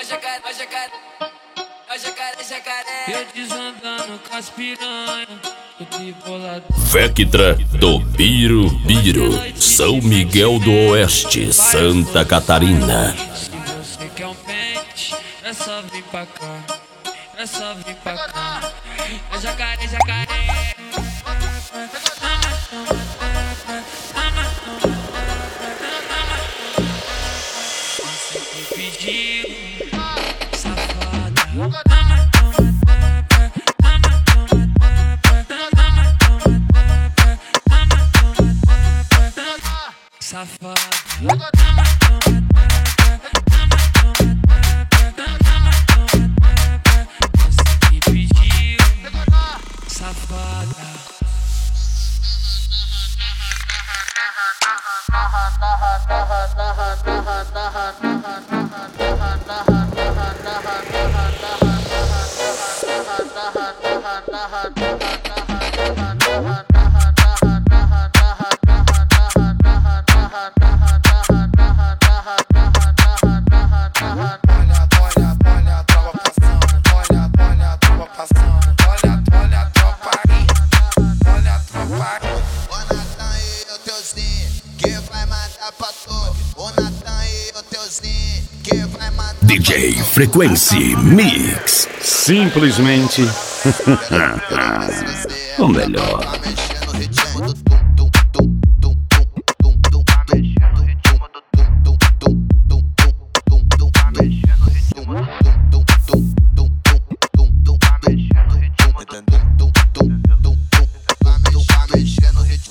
Eu desandando com as piranha. Vectra do Birubiru, São Miguel do Oeste, Santa Catarina. Se você quer um pente, é só vir pra cá. É só vir pra cá. É jacaré, jacaré. Você que pediu, safada. Safada. Você que pediu, safada. DJ Frequency Mix. Simplesmente o melhor. Tá mexendo no ritmo.